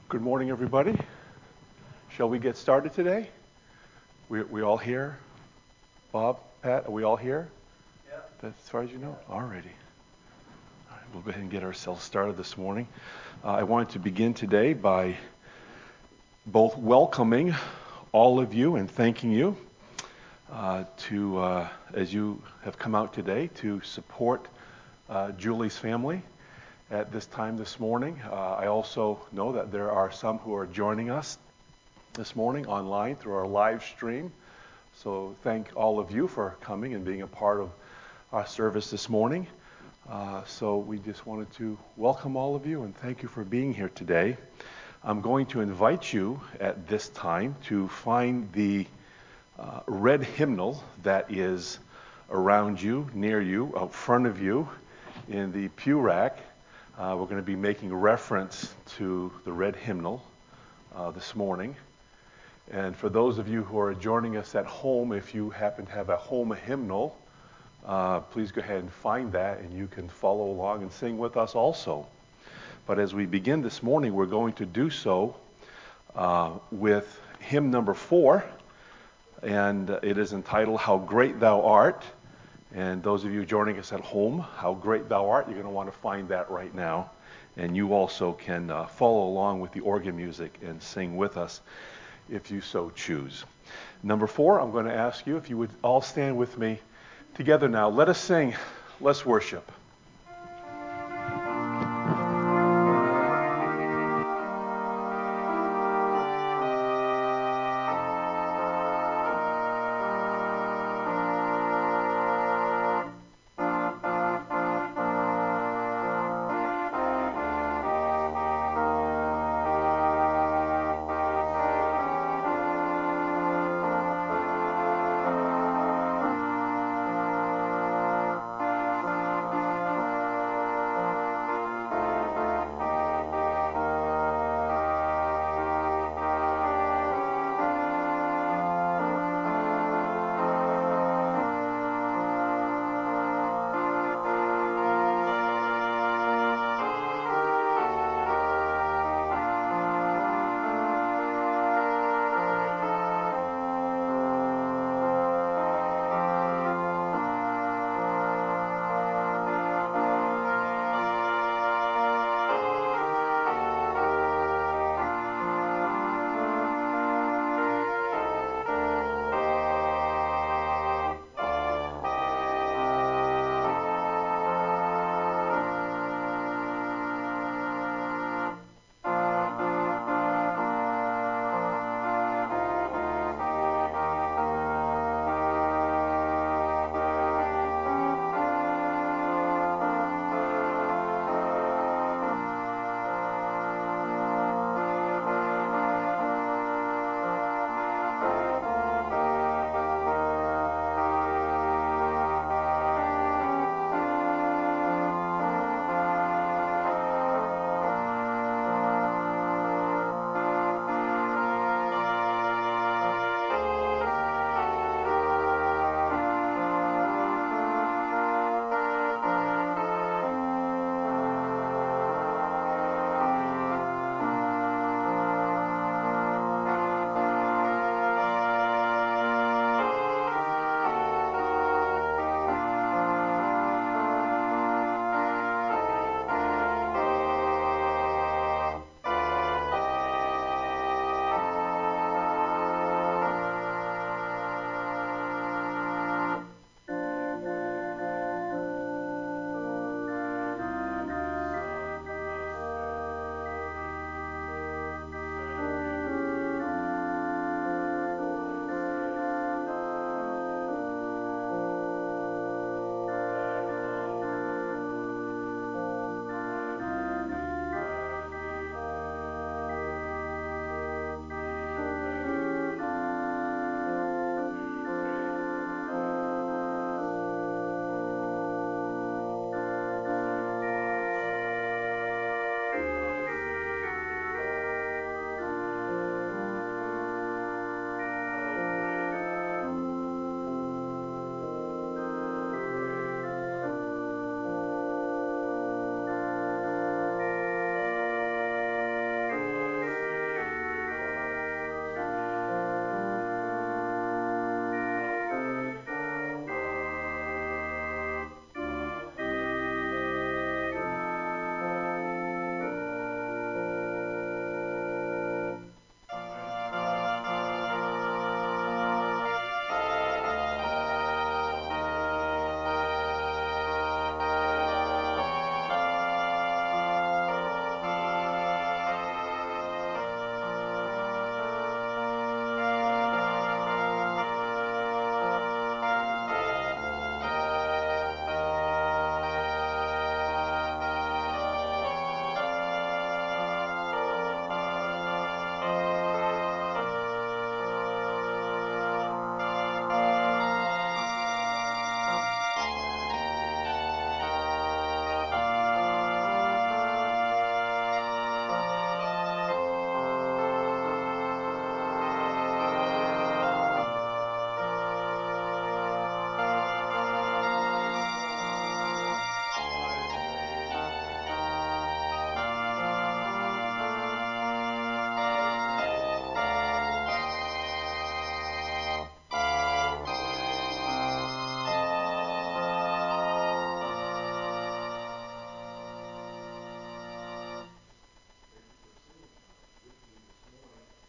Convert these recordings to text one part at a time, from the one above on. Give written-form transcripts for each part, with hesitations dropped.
Good morning, everybody. Shall we get started today? We all here? Bob, Pat, are we all here? Yeah. That's as far as you know? Alrighty. All right, we'll go ahead and get ourselves started this morning. I wanted to begin today by both welcoming all of you and thanking you as you have come out today to support Julie's family at this time this morning. I also know that there are some who are joining us this morning online through our live stream. So thank all of you for coming and being a part of our service this morning. So we just wanted to welcome all of you and thank you for being here today. I'm going to invite you at this time to find the red hymnal that is around you, near you, out front of you in the pew rack. We're going to be making reference to the red hymnal this morning. And for those of you who are joining us at home, if you happen to have a home hymnal, please go ahead and find that and you can follow along and sing with us also. But as we begin this morning, we're going to do so with hymn number 4, and it is entitled, How Great Thou Art. And those of you joining us at home, How Great Thou Art, you're going to want to find that right now. And you also can follow along with the organ music and sing with us if you so choose. Number 4, I'm going to ask you if you would all stand with me together now. Let us sing, let's worship.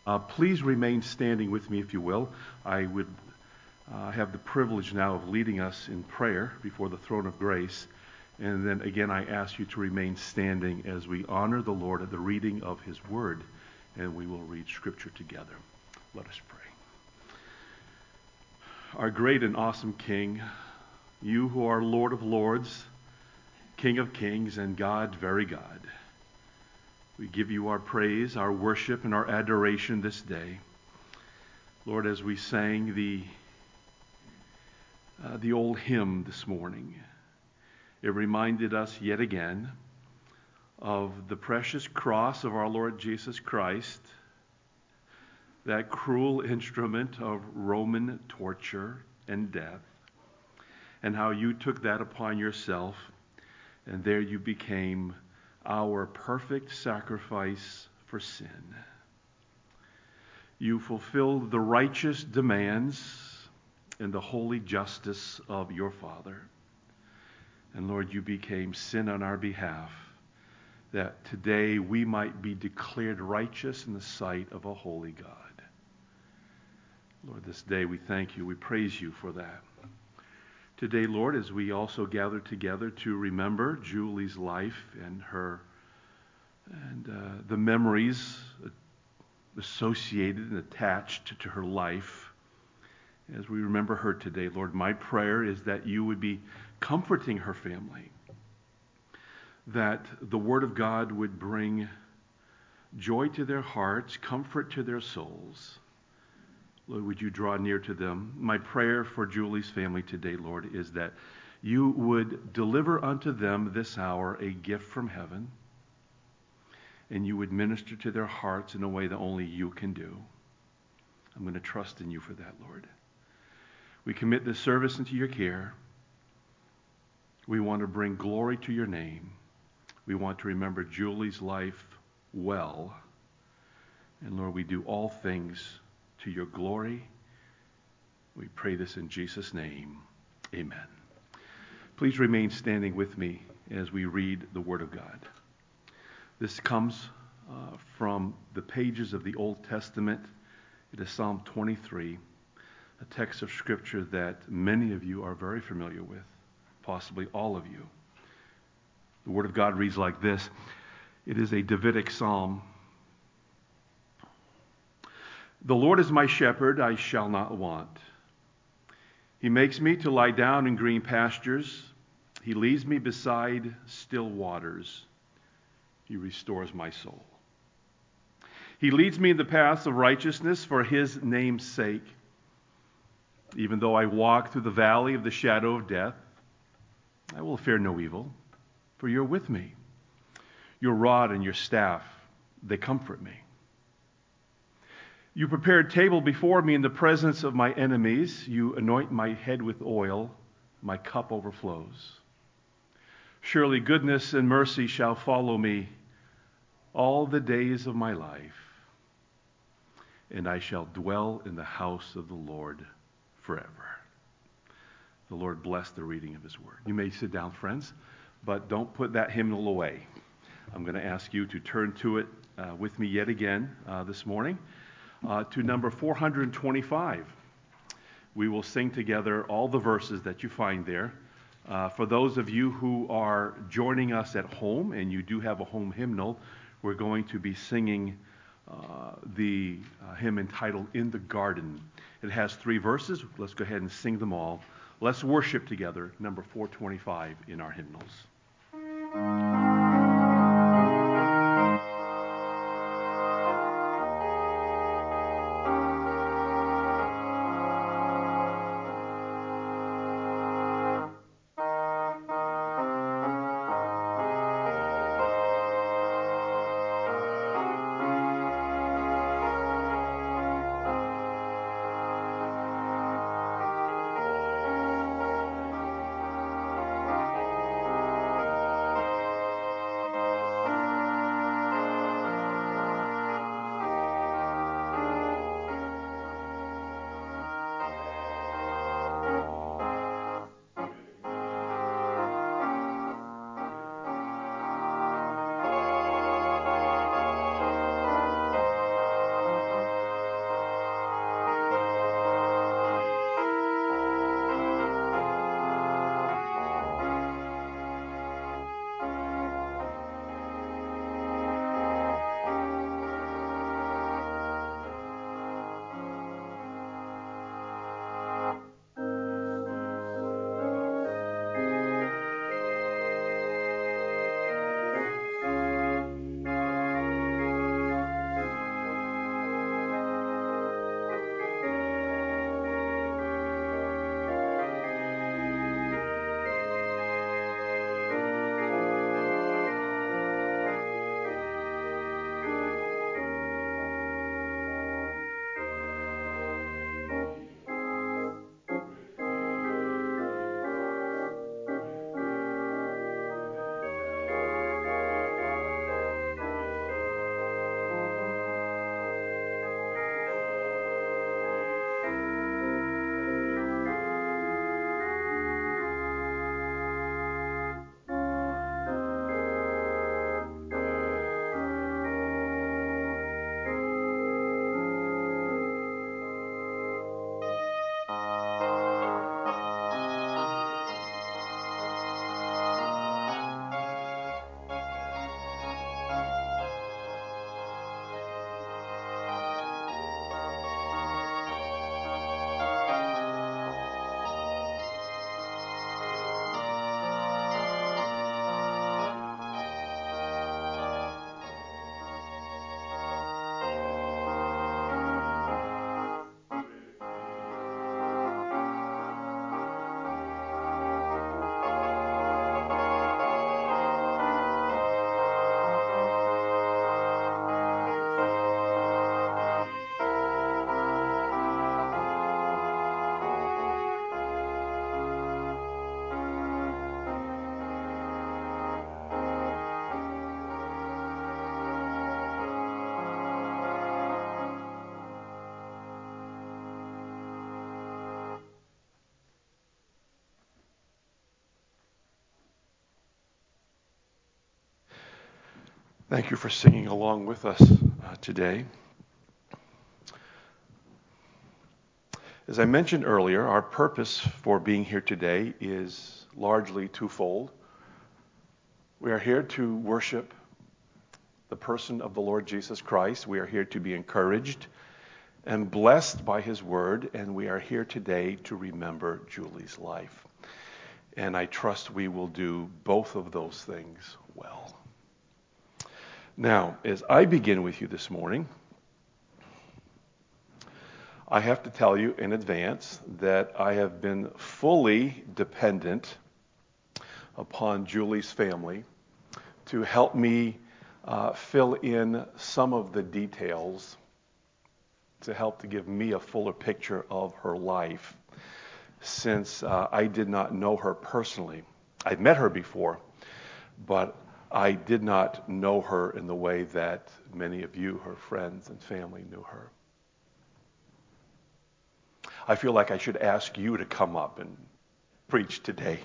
Please remain standing with me if you will. I would have the privilege now of leading us in prayer before the throne of grace. And then again, I ask you to remain standing as we honor the Lord at the reading of his word, and we will read scripture together. Let us pray. Our great and awesome King, you who are Lord of lords, King of kings, and God, very God, we give you our praise, our worship, and our adoration this day. Lord, as we sang the old hymn this morning, it reminded us yet again of the precious cross of our Lord Jesus Christ, that cruel instrument of Roman torture and death, and how you took that upon yourself, and there you became our perfect sacrifice for sin. You fulfilled the righteous demands and the holy justice of your Father. And Lord, you became sin on our behalf, that today we might be declared righteous in the sight of a holy God. Lord, this day we thank you, we praise you for that. Today, Lord, as we also gather together to remember Julie's life and the memories associated and attached to her life, as we remember her today, Lord, my prayer is that you would be comforting her family, that the Word of God would bring joy to their hearts, comfort to their souls. Lord, would you draw near to them? My prayer for Julie's family today, Lord, is that you would deliver unto them this hour a gift from heaven, and you would minister to their hearts in a way that only you can do. I'm going to trust in you for that, Lord. We commit this service into your care. We want to bring glory to your name. We want to remember Julie's life well. And Lord, we do all things to your glory. We pray this in Jesus' name. Amen. Please remain standing with me as we read the Word of God. This comes from the pages of the Old Testament. It is Psalm 23, a text of Scripture that many of you are very familiar with, possibly all of you. The Word of God reads like this. It is a Davidic psalm. The Lord is my shepherd, I shall not want. He makes me to lie down in green pastures. He leads me beside still waters. He restores my soul. He leads me in the paths of righteousness for his name's sake. Even though I walk through the valley of the shadow of death, I will fear no evil, for you're with me. Your rod and your staff, they comfort me. You prepare a table before me in the presence of my enemies. You anoint my head with oil. My cup overflows. Surely goodness and mercy shall follow me all the days of my life, and I shall dwell in the house of the Lord forever. The Lord bless the reading of his word. You may sit down, friends, but don't put that hymnal away. I'm going to ask you to turn to it with me yet again this morning. To number 425. We will sing together all the verses that you find there. For those of you who are joining us at home and you do have a home hymnal, we're going to be singing the hymn entitled In the Garden. It has 3 verses. Let's go ahead and sing them all. Let's worship together, number 425 in our hymnals. Thank you for singing along with us today. As I mentioned earlier, our purpose for being here today is largely twofold. We are here to worship the person of the Lord Jesus Christ. We are here to be encouraged and blessed by his word, and we are here today to remember Julie's life. And I trust we will do both of those things well. Now, as I begin with you this morning, I have to tell you in advance that I have been fully dependent upon Julie's family to help me fill in some of the details to help to give me a fuller picture of her life, since I did not know her personally. I'd met her before, but I did not know her in the way that many of you, her friends and family, knew her. I feel like I should ask you to come up and preach today.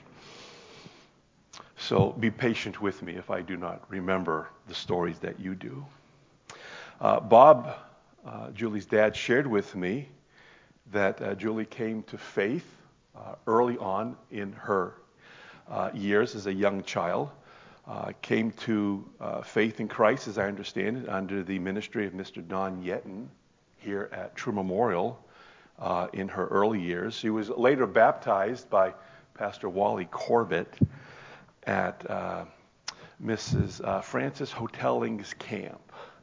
So be patient with me if I do not remember the stories that you do. Bob, Julie's dad, shared with me that Julie came to faith early on in her years as a young child. Came to faith in Christ, as I understand it, under the ministry of Mr. Don Yeton here at True Memorial in her early years. She was later baptized by Pastor Wally Corbett at Mrs. Frances Hotelling's camp.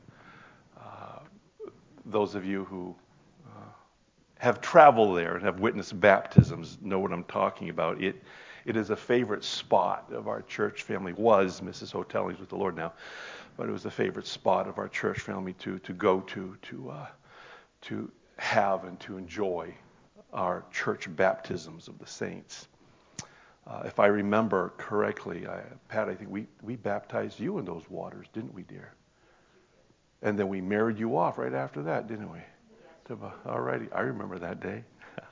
Those of you who have traveled there and have witnessed baptisms know what I'm talking about. It is a favorite spot of our church family. Was Mrs. Hotelling's with the Lord now, but it was a favorite spot of our church family to go to have and to enjoy our church baptisms of the saints. If I remember correctly, Pat, I think we baptized you in those waters, didn't we, dear? And then we married you off right after that, didn't we? All righty, I remember that day.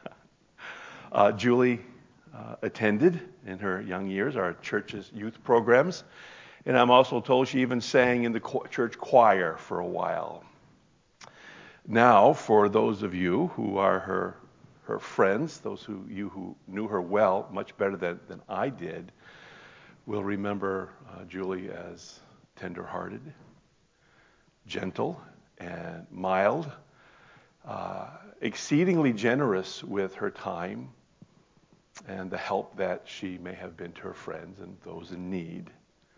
Julie attended in her young years our church's youth programs, and I'm also told she even sang in the church choir for a while. Now, for those of you who are her friends, those who knew her well, much better than I did, will remember Julie as tender-hearted, gentle, and mild, exceedingly generous with her time and the help that she may have been to her friends and those in need.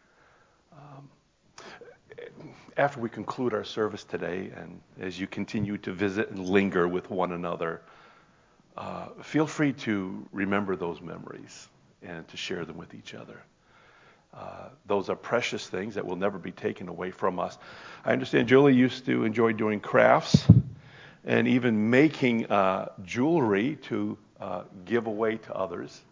After we conclude our service today, and as you continue to visit and linger with one another, feel free to remember those memories and to share them with each other. Those are precious things that will never be taken away from us. I understand Julie used to enjoy doing crafts and even making jewelry to give away to others.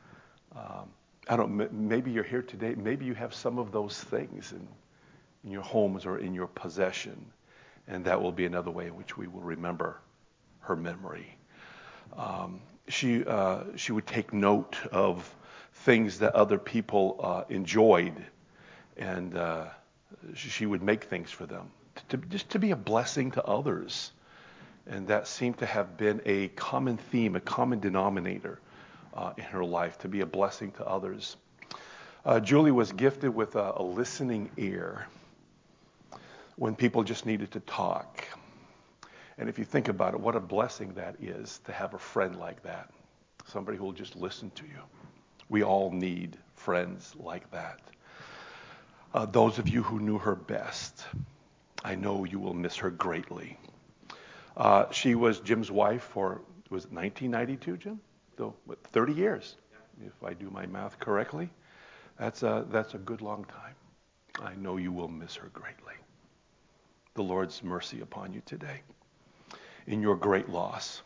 Maybe you're here today. Maybe you have some of those things in your homes or in your possession, and that will be another way in which we will remember her memory. She would take note of things that other people enjoyed, and she would make things for them just to be a blessing to others. And that seemed to have been a common theme, a common denominator in her life, to be a blessing to others. Julie was gifted with a listening ear when people just needed to talk. And if you think about it, what a blessing that is to have a friend like that, somebody who will just listen to you. We all need friends like that. Those of you who knew her best, I know you will miss her greatly. She was Jim's wife for, was it 1992, Jim? So, 30 years, if I do my math correctly. That's a good long time. I know you will miss her greatly. The Lord's mercy upon you today in your great loss.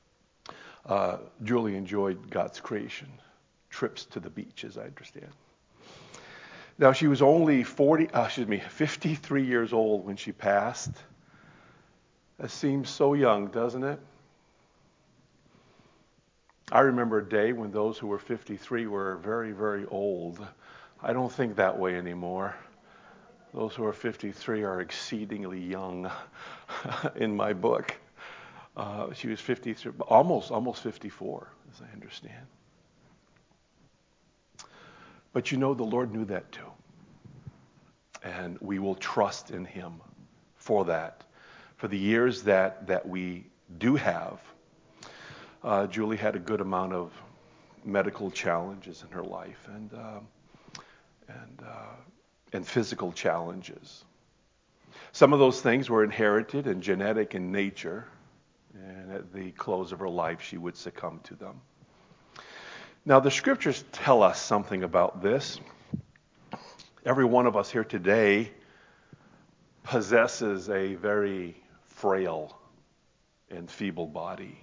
Julie enjoyed God's creation, trips to the beach, as I understand. Now, she was only 53 years old when she passed. That seems so young, doesn't it? I remember a day when those who were 53 were very, very old. I don't think that way anymore. Those who are 53 are exceedingly young in my book. She was 53, almost 54, as I understand. But you know, the Lord knew that too. And we will trust in him for that. For the years that we do have, Julie had a good amount of medical challenges in her life and physical challenges. Some of those things were inherited and genetic in nature, and at the close of her life, she would succumb to them. Now, the scriptures tell us something about this. Every one of us here today possesses a very frail and feeble body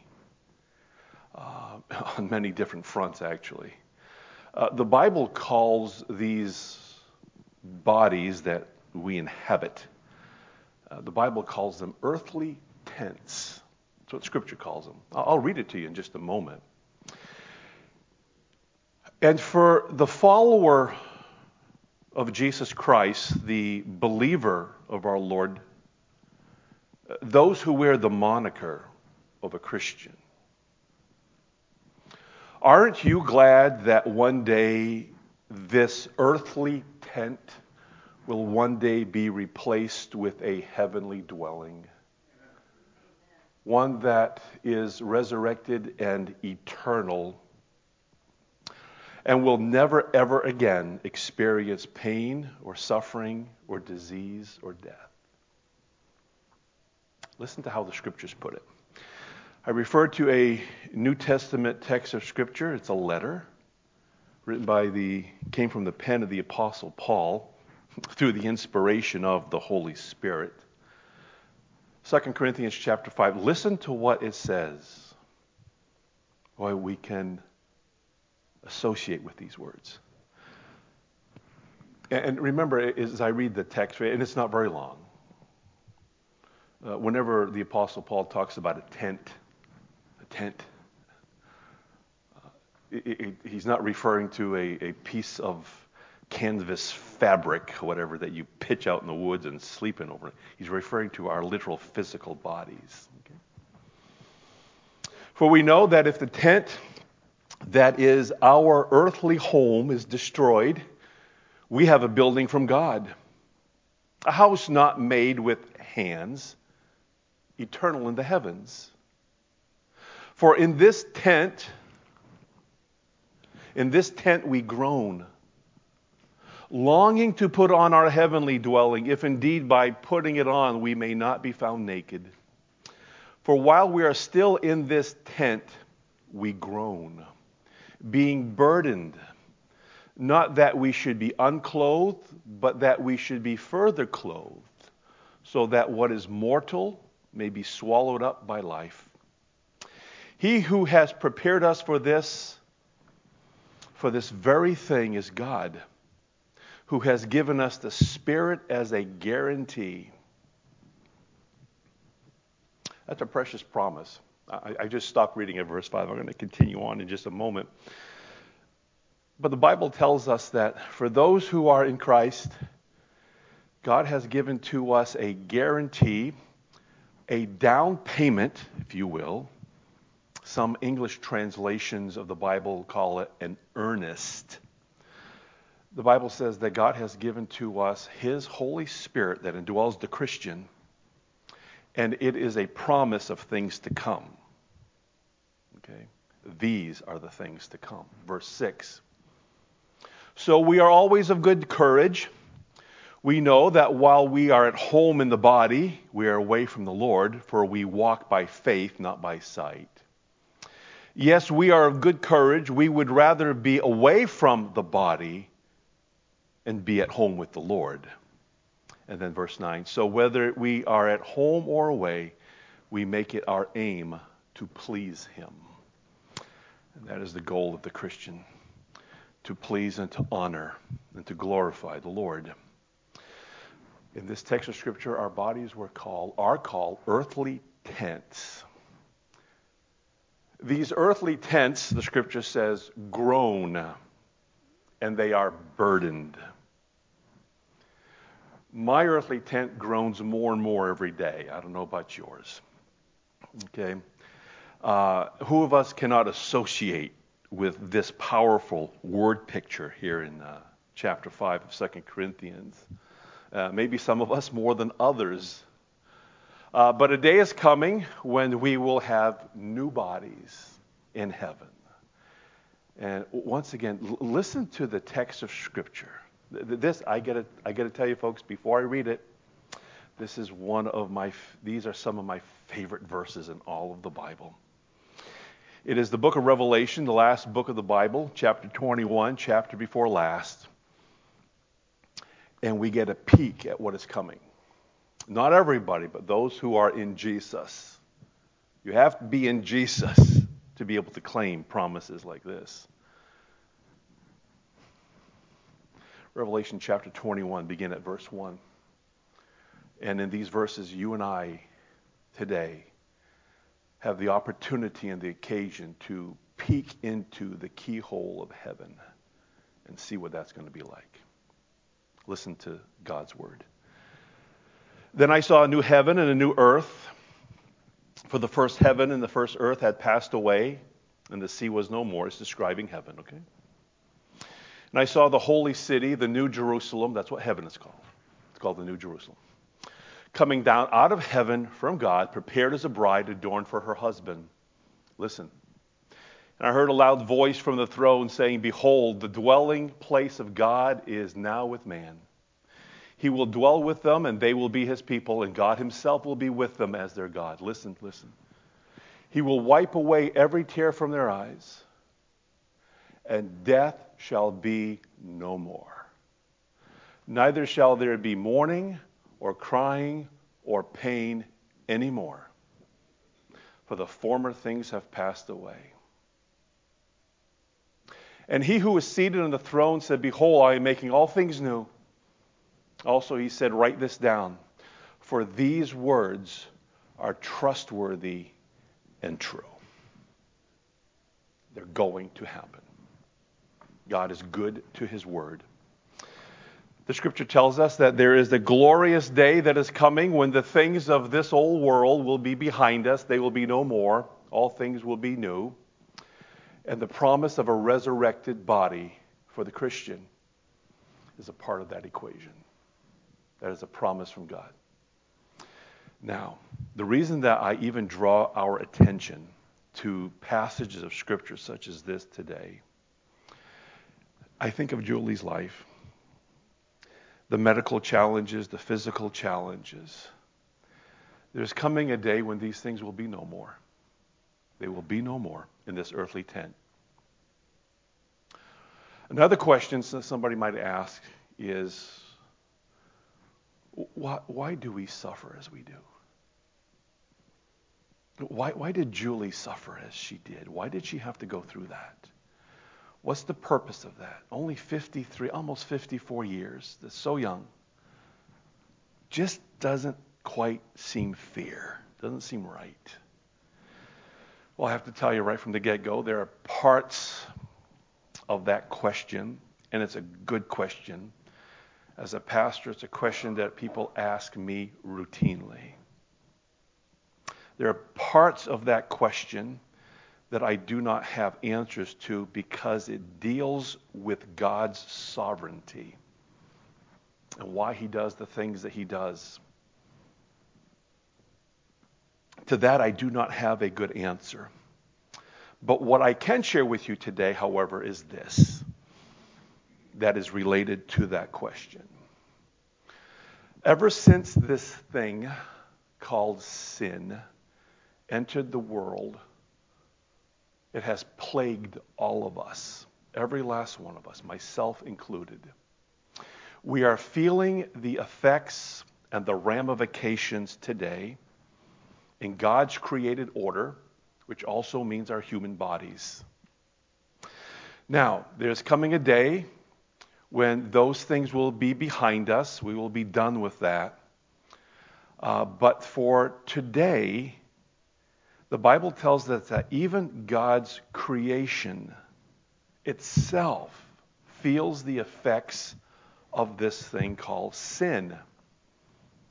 on many different fronts, actually. The Bible calls these bodies that we inhabit, the Bible calls them earthly tents. That's what Scripture calls them. I'll read it to you in just a moment. And for the follower of Jesus Christ, the believer of our Lord, those who wear the moniker of a Christian, aren't you glad that one day this earthly tent will one day be replaced with a heavenly dwelling? One that is resurrected and eternal and will never ever again experience pain or suffering or disease or death. Listen to how the scriptures put it. I refer to a New Testament text of scripture. It's a letter came from the pen of the Apostle Paul through the inspiration of the Holy Spirit. 2 Corinthians chapter 5. Listen to what it says. Boy, we can associate with these words. And remember, as I read the text, and it's not very long, whenever the Apostle Paul talks about a tent, he's not referring to a piece of canvas fabric, whatever, that you pitch out in the woods and sleep in over. He's referring to our literal physical bodies. Okay? For we know that if the tent that is our earthly home is destroyed, we have a building from God, a house not made with hands, eternal in the heavens. For in this tent we groan, longing to put on our heavenly dwelling, if indeed by putting it on we may not be found naked. For while we are still in this tent, we groan, being burdened, not that we should be unclothed, but that we should be further clothed, so that what is mortal may be swallowed up by life. He who has prepared us for this very thing is God, who has given us the Spirit as a guarantee. That's a precious promise. I just stopped reading at verse 5. I'm going to continue on in just a moment. But the Bible tells us that for those who are in Christ, God has given to us a guarantee, a down payment, if you will. Some English translations of the Bible call it an earnest. The Bible says that God has given to us His Holy Spirit that indwells the Christian, and it is a promise of things to come. Okay? These are the things to come. Verse 6. So we are always of good courage. We know that while we are at home in the body, we are away from the Lord, for we walk by faith, not by sight. Yes, we are of good courage. We would rather be away from the body and be at home with the Lord. And then verse 9. So whether we are at home or away, we make it our aim to please Him. And that is the goal of the Christian, to please and to honor and to glorify the Lord. In this text of Scripture, our bodies are called earthly tents. These earthly tents, the Scripture says, groan, and they are burdened. My earthly tent groans more and more every day. I don't know about yours. Okay. Who of us cannot associate with this powerful word picture here in chapter 5 of 2 Corinthians? Maybe some of us more than others. But a day is coming when we will have new bodies in heaven. And once again, listen to the text of Scripture. This, I got to tell you folks, before I read it, these are some of my favorite verses in all of the Bible. It is the book of Revelation, the last book of the Bible, chapter 21, chapter before last. And we get a peek at what is coming. Not everybody, but those who are in Jesus. You have to be in Jesus to be able to claim promises like this. Revelation chapter 21, begin at verse 1. And in these verses, you and I today have the opportunity and the occasion to peek into the keyhole of heaven and see what that's going to be like. Listen to God's word. Then I saw a new heaven and a new earth, for the first heaven and the first earth had passed away, and the sea was no more. It's describing heaven, okay? And I saw the holy city, the New Jerusalem. That's what heaven is called. It's called the New Jerusalem. Coming down out of heaven from God, prepared as a bride adorned for her husband. Listen. And I heard a loud voice from the throne saying, "Behold, the dwelling place of God is now with man. He will dwell with them, and they will be his people, and God himself will be with them as their God." Listen, listen. He will wipe away every tear from their eyes, and death shall be no more. Neither shall there be mourning or crying or pain anymore, for the former things have passed away. And he who was seated on the throne said, "Behold, I am making all things new." Also he said, "Write this down, for these words are trustworthy and true." They're going to happen. God is good to his word. The scripture tells us that there is a glorious day that is coming when the things of this old world will be behind us. They will be no more. All things will be new. And the promise of a resurrected body for the Christian is a part of that equation. That is a promise from God. Now, the reason that I even draw our attention to passages of scripture such as this today, I think of Julie's life, the medical challenges, the physical challenges. There's coming a day when these things will be no more. They will be no more in this earthly tent. Another question somebody might ask is, why do we suffer as we do? Why did Julie suffer as she did? Why did she have to go through that? What's the purpose of that? Only 53, almost 54 years. That's so young. Just doesn't quite seem fair. Doesn't seem right. Well, I have to tell you right from the get-go, there are parts of that question, and it's a good question. As a pastor, it's a question that people ask me routinely. There are parts of that question that I do not have answers to because it deals with God's sovereignty and why he does the things that he does. To that, I do not have a good answer. But what I can share with you today, however, is this that is related to that question. Ever since this thing called sin entered the world, it has plagued all of us, every last one of us, myself included. We are feeling the effects and the ramifications today in God's created order, which also means our human bodies. Now, there's coming a day when those things will be behind us. We will be done with that. But for today, the Bible tells us that even God's creation itself feels the effects of this thing called sin.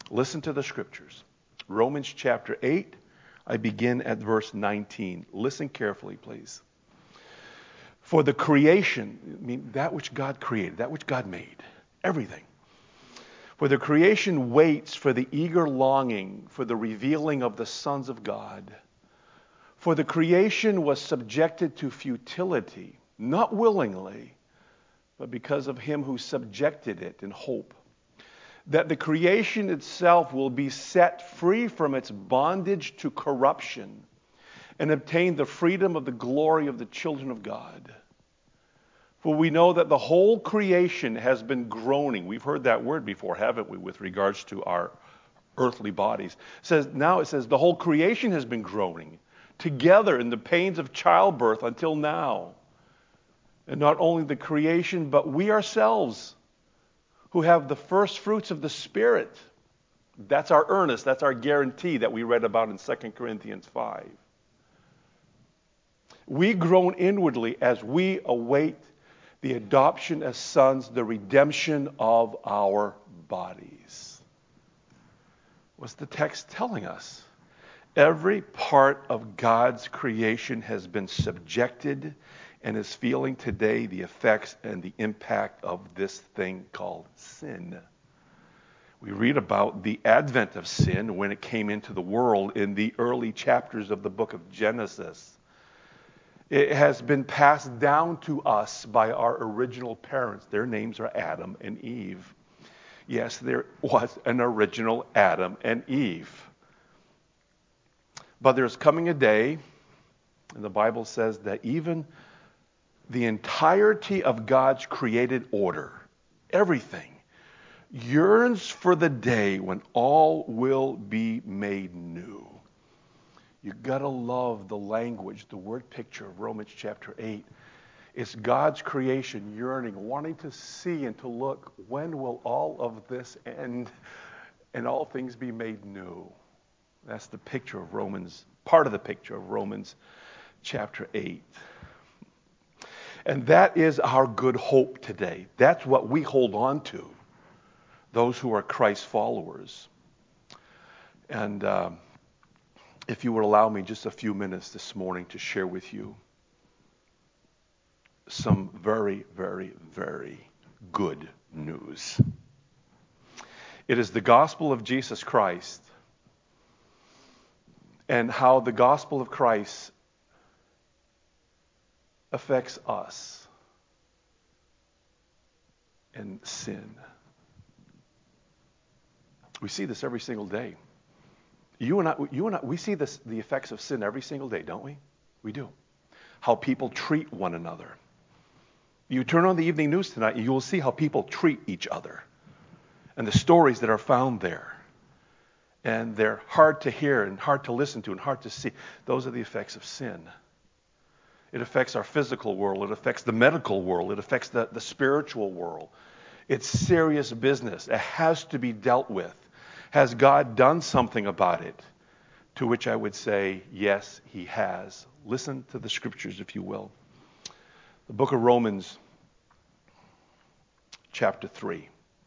Listen to the scriptures. Romans chapter 8, I begin at verse 19. Listen carefully, please. For the creation, I mean that which God created, that which God made, everything. For the creation waits for the eager longing for the revealing of the sons of God. For the creation was subjected to futility, not willingly, but because of him who subjected it in hope, that the creation itself will be set free from its bondage to corruption and obtain the freedom of the glory of the children of God. For we know that the whole creation has been groaning. We've heard that word before, haven't we, with regards to our earthly bodies. It says the whole creation has been groaning together in the pains of childbirth until now. And not only the creation, but we ourselves who have the first fruits of the Spirit. That's our earnest, that's our guarantee that we read about in 2 Corinthians 5. We groan inwardly as we await the adoption as sons, the redemption of our bodies. What's the text telling us? Every part of God's creation has been subjected and is feeling today the effects and the impact of this thing called sin. We read about the advent of sin when it came into the world in the early chapters of the book of Genesis. It has been passed down to us by our original parents. Their names are Adam and Eve. Yes, there was an original Adam and Eve. But there's coming a day, and the Bible says that even the entirety of God's created order, everything, yearns for the day when all will be made new. You gotta love the language, the word picture of Romans chapter 8. It's God's creation yearning, wanting to see and to look, when will all of this end and all things be made new? That's the picture of Romans, part of the picture of Romans chapter 8. And that is our good hope today. That's what we hold on to, those who are Christ followers. And if you would allow me just a few minutes this morning to share with you some very, very, very good news. It is the gospel of Jesus Christ and how the gospel of Christ affects us and sin. We see this every single day. You and I, we see the effects of sin every single day, don't we? We do. How people treat one another. You turn on the evening news tonight, and you will see how people treat each other. And the stories that are found there. And they're hard to hear and hard to listen to and hard to see. Those are the effects of sin. It affects our physical world. It affects the medical world. It affects the spiritual world. It's serious business. It has to be dealt with. Has God done something about it? To which I would say, yes, he has. Listen to the scriptures, if you will. The book of Romans, chapter 3.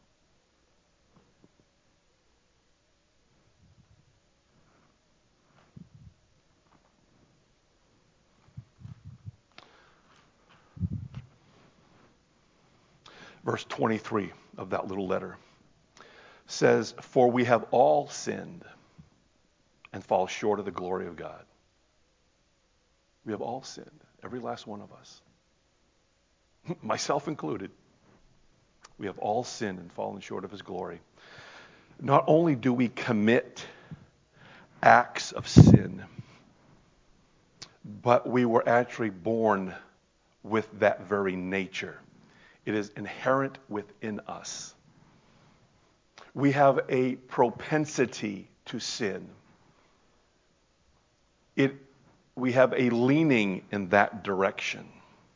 Verse 23 of that little letter says, for we have all sinned and fall short of the glory of God. We have all sinned, every last one of us, myself included. We have all sinned and fallen short of his glory. Not only do we commit acts of sin, but we were actually born with that very nature. It is inherent within us. We have a propensity to sin. We have a leaning in that direction.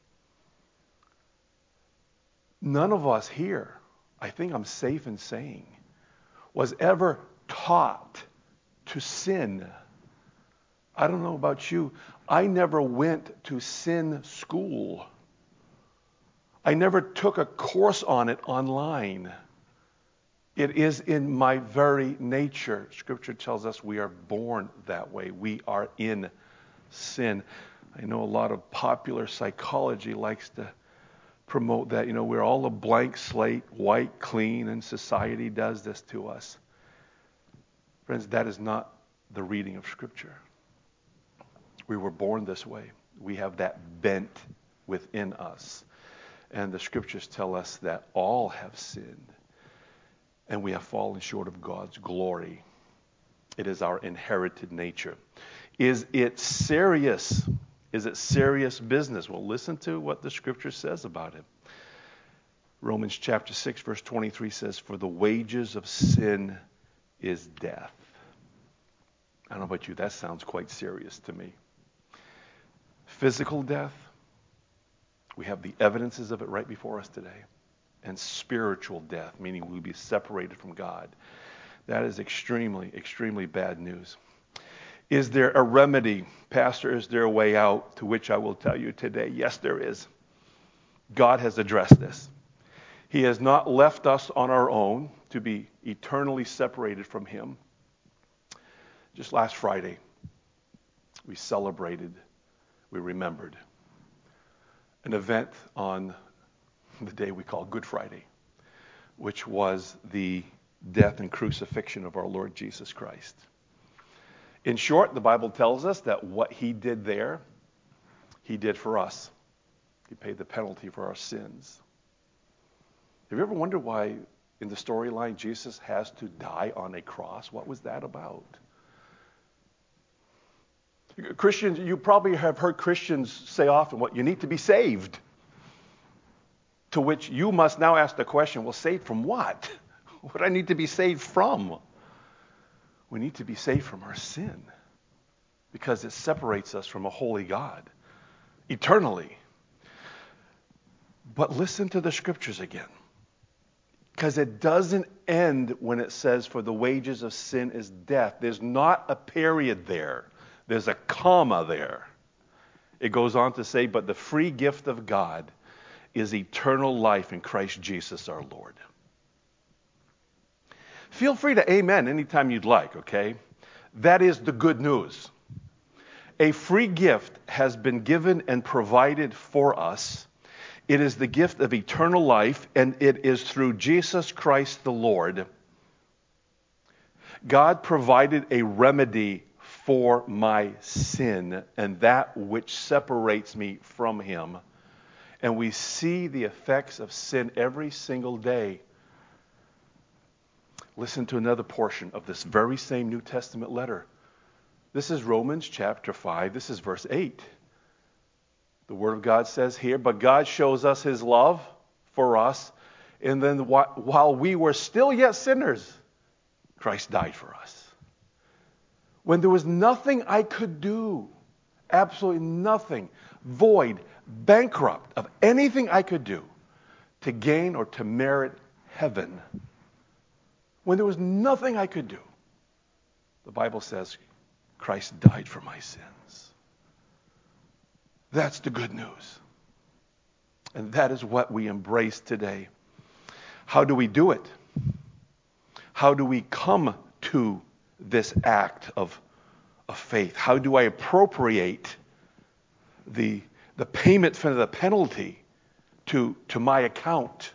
None of us here, I think I'm safe in saying, was ever taught to sin. I don't know about you. I never went to sin school. I never took a course on it online. It is in my very nature. Scripture tells us we are born that way. We are in sin. I know a lot of popular psychology likes to promote that. We're all a blank slate, white, clean, and society does this to us. Friends, that is not the reading of Scripture. We were born this way. We have that bent within us. And the Scriptures tell us that all have sinned and we have fallen short of God's glory. It is our inherited nature. Is it serious? Is it serious business? Well, listen to what the Scripture says about it. Romans chapter 6, verse 23 says, "For the wages of sin is death." I don't know about you, that sounds quite serious to me. Physical death, we have the evidences of it right before us today. And spiritual death, meaning we'll be separated from God. That is extremely, extremely bad news. Is there a remedy? Pastor, is there a way out? To which I will tell you today, yes, there is. God has addressed this. He has not left us on our own to be eternally separated from Him. Just last Friday, we celebrated, we remembered an event on the day we call Good Friday, which was the death and crucifixion of our Lord Jesus Christ. In short, the Bible tells us that what He did there, He did for us. He paid the penalty for our sins. Have you ever wondered why in the storyline Jesus has to die on a cross? What was that about? Christians, you probably have heard Christians say often, "What, you need to be saved." To which you must now ask the question, well, saved from what? What do I need to be saved from? We need to be saved from our sin because it separates us from a holy God eternally. But listen to the Scriptures again, because it doesn't end when it says, "For the wages of sin is death." There's not a period there. There's a comma there. It goes on to say, "But the free gift of God is eternal life in Christ Jesus our Lord." Feel free to amen anytime you'd like, okay? That is the good news. A free gift has been given and provided for us. It is the gift of eternal life, and it is through Jesus Christ the Lord. God provided a remedy for my sin and that which separates me from Him. And we see the effects of sin every single day. Listen to another portion of this very same New Testament letter. This is Romans chapter 5. This is verse 8. The Word of God says here, "But God shows us His love for us, and then while we were still yet sinners, Christ died for us." When there was nothing I could do, absolutely nothing, void, bankrupt of anything I could do to gain or to merit heaven, when there was nothing I could do, the Bible says Christ died for my sins. That's the good news. And that is what we embrace today. How do we do it? How do we come to this act of faith? How do I appropriate the payment for the penalty to my account?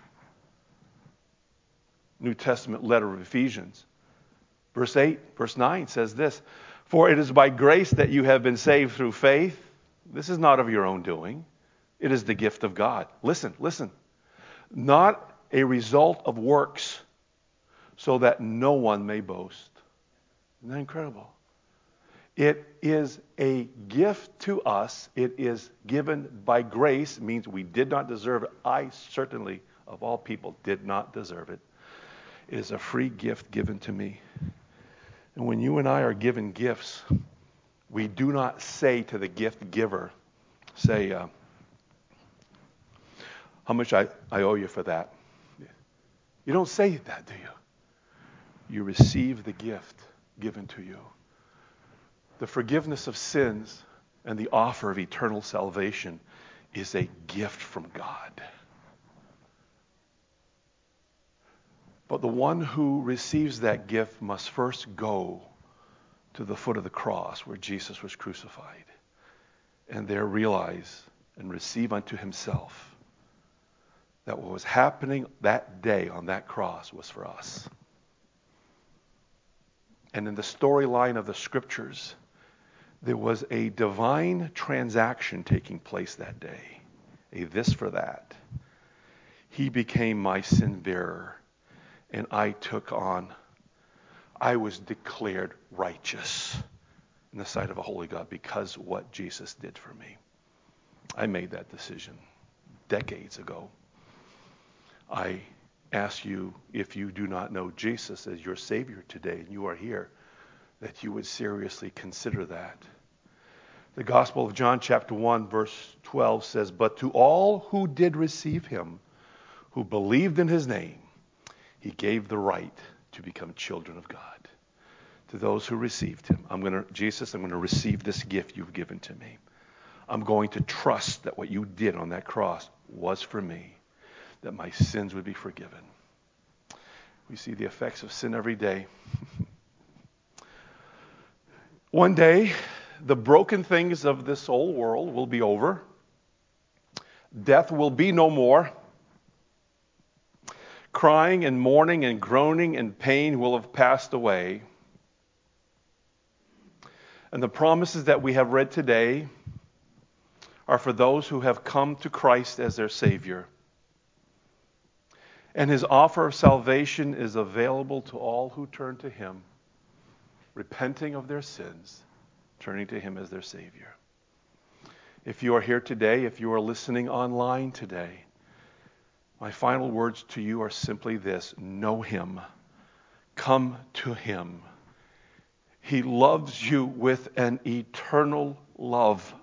New Testament letter of Ephesians. Verse 8, verse 9 says this, "For it is by grace that you have been saved through faith." This is not of your own doing. It is the gift of God. Listen. "Not a result of works, so that no one may boast." Isn't that incredible? It is a gift to us. It is given by grace. It means we did not deserve it. I certainly, of all people, did not deserve it. It is a free gift given to me. And when you and I are given gifts, we do not say to the gift giver, say, "How much I owe you for that?" You don't say that, do you? You receive the gift given to you. The forgiveness of sins and the offer of eternal salvation is a gift from God. But the one who receives that gift must first go to the foot of the cross where Jesus was crucified, and there realize and receive unto himself that what was happening that day on that cross was for us. And in the storyline of the scriptures, there was a divine transaction taking place that day. A this for that. He became my sin bearer, and I was declared righteous in the sight of a holy God because what Jesus did for me. I made that decision decades ago. I ask you, if you do not know Jesus as your Savior today, and you are here, that you would seriously consider that. The Gospel of John chapter 1 verse 12 says, "But to all who did receive him, who believed in his name, he gave the right to become children of God." To those who received him, Jesus, I'm going to receive this gift you've given to me. I'm going to trust that what you did on that cross was for me, that my sins would be forgiven. We see the effects of sin every day. One day, the broken things of this old world will be over. Death will be no more. Crying and mourning and groaning and pain will have passed away. And the promises that we have read today are for those who have come to Christ as their Savior. And his offer of salvation is available to all who turn to him, repenting of their sins, turning to him as their Savior. If you are here today, if you are listening online today, my final words to you are simply this: know him. Come to him. He loves you with an eternal love.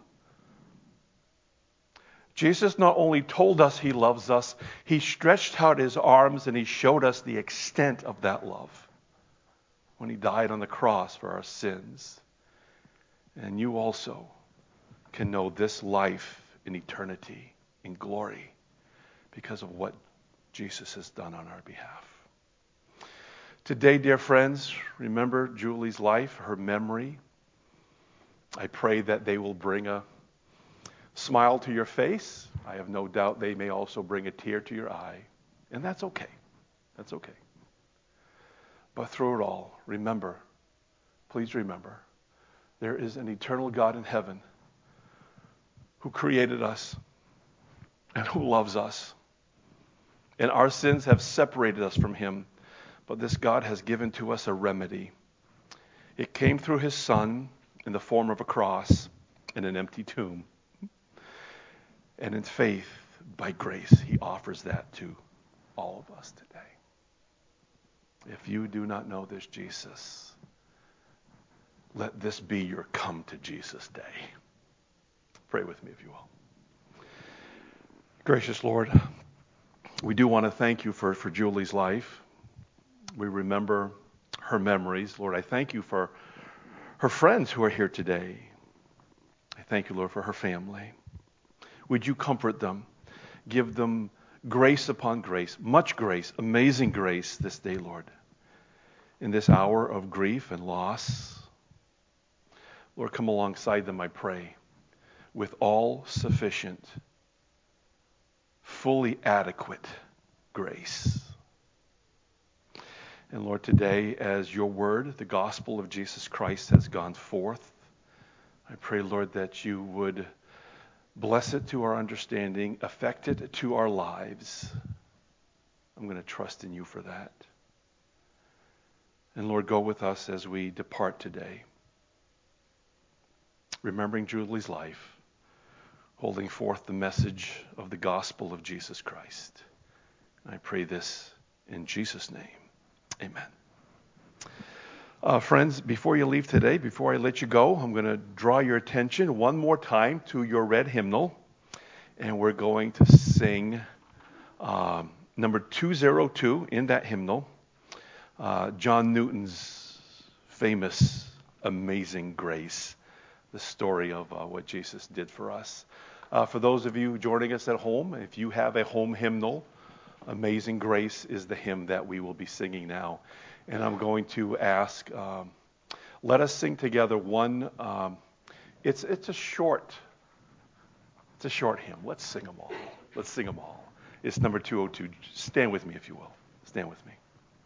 Jesus not only told us he loves us, he stretched out his arms and he showed us the extent of that love when he died on the cross for our sins. And you also can know this life in eternity, in glory, because of what Jesus has done on our behalf. Today, dear friends, remember Julie's life, her memory. I pray that they will bring a smile to your face. I have no doubt they may also bring a tear to your eye. And that's okay. That's okay. But through it all, remember, please remember, there is an eternal God in heaven who created us and who loves us. And our sins have separated us from him. But this God has given to us a remedy. It came through his Son in the form of a cross and an empty tomb. And in faith, by grace, he offers that to all of us today. If you do not know this Jesus, let this be your come to Jesus day. Pray with me if you will. Gracious Lord, we do want to thank you for Julie's life. We remember her memories. Lord, I thank you for her friends who are here today. I thank you, Lord, for her family. Would you comfort them? Give them grace upon grace, much grace, amazing grace this day, Lord, in this hour of grief and loss. Lord, come alongside them, I pray, with all sufficient, fully adequate grace. And Lord, today, as your word, the gospel of Jesus Christ has gone forth, I pray, Lord, that you would bless it to our understanding, affect it to our lives. I'm going to trust in you for that. And Lord, go with us as we depart today, remembering Julie's life, holding forth the message of the gospel of Jesus Christ. And I pray this in Jesus' name. Amen. Friends, before you leave today, before I let you go, I'm going to draw your attention one more time to your red hymnal. And we're going to sing number 202 in that hymnal, John Newton's famous Amazing Grace, the story of what Jesus did for us. For those of you joining us at home, if you have a home hymnal, Amazing Grace is the hymn that we will be singing now. And I'm going to ask, let us sing together one, it's a short hymn. Let's sing them all. Let's sing them all. It's number 202. Stand with me, if you will. Stand with me.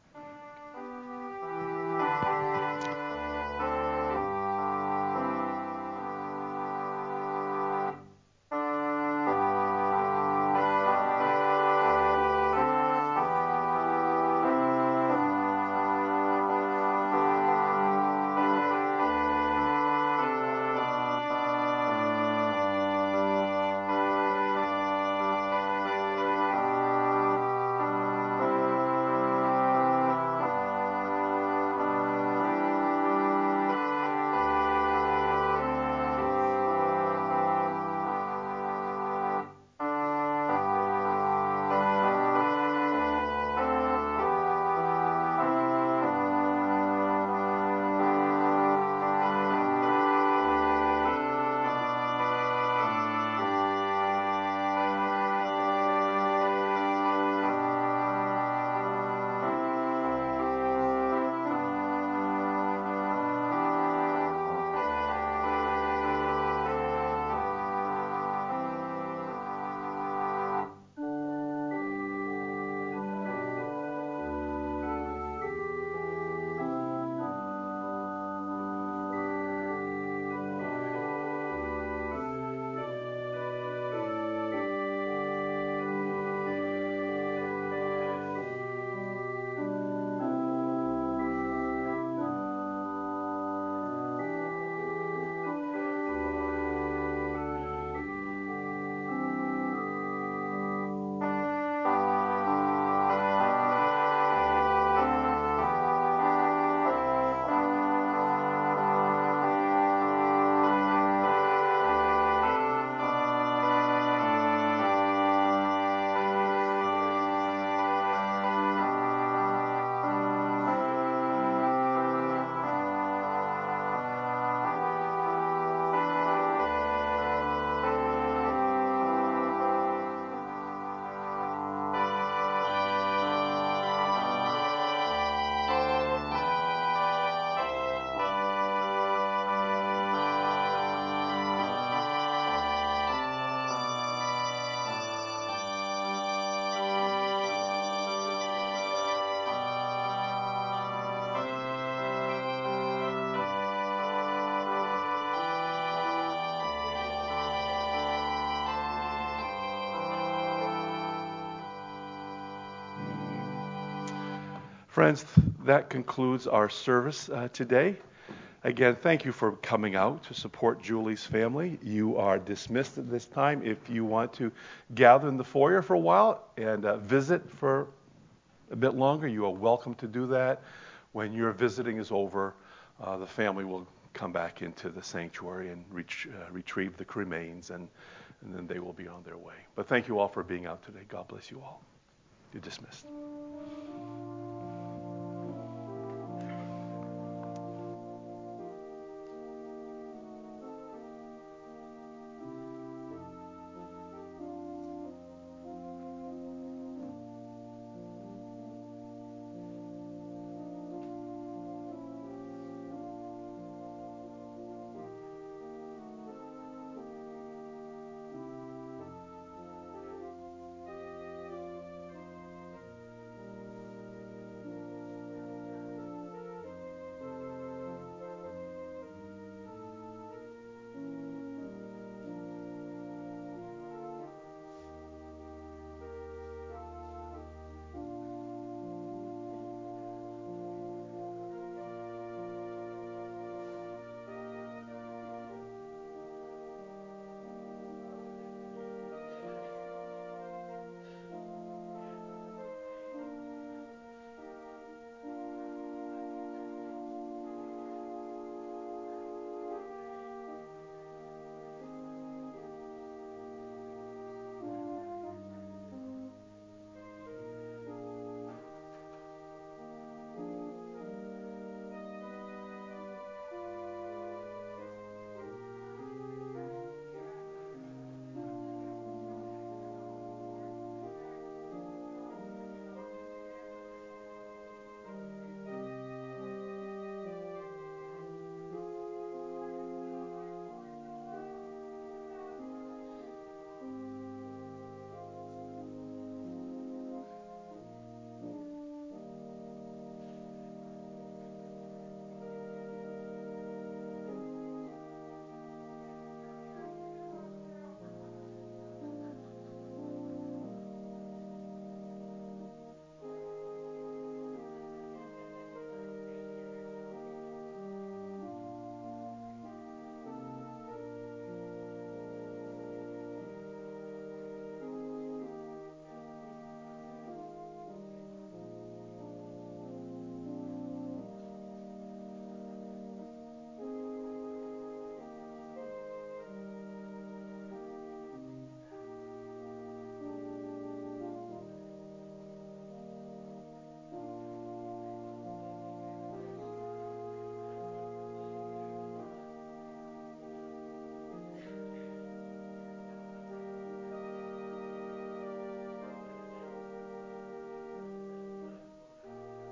Friends, that concludes our service today. Again, thank you for coming out to support Julie's family. You are dismissed at this time. If you want to gather in the foyer for a while and visit for a bit longer, you are welcome to do that. When your visiting is over, the family will come back into the sanctuary and retrieve the cremains, and then they will be on their way. But thank you all for being out today. God bless you all. You're dismissed.